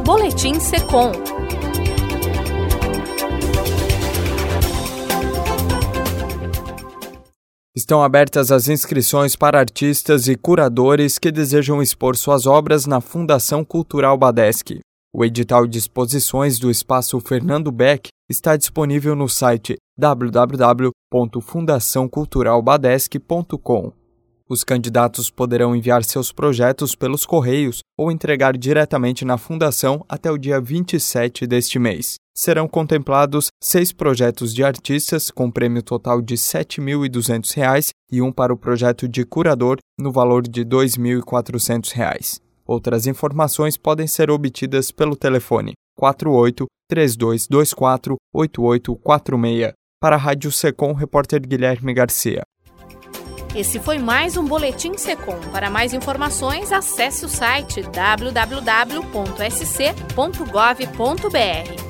Boletim Secom. Estão abertas as inscrições para artistas e curadores que desejam expor suas obras na Fundação Cultural Badesc. O edital de exposições do Espaço Fernando Beck está disponível no site www.fundaçãoculturalbadesc.com. Os candidatos poderão enviar seus projetos pelos correios ou entregar diretamente na Fundação até o dia 27 deste mês. Serão contemplados 6 projetos de artistas com prêmio total de R$ 7.200 e um para o projeto de curador no valor de R$ 2.400. Outras informações podem ser obtidas pelo telefone 48-3224-8846. Para a Rádio Secom, repórter Guilherme Garcia. Esse foi mais um Boletim Secom. Para mais informações, acesse o site www.sc.gov.br.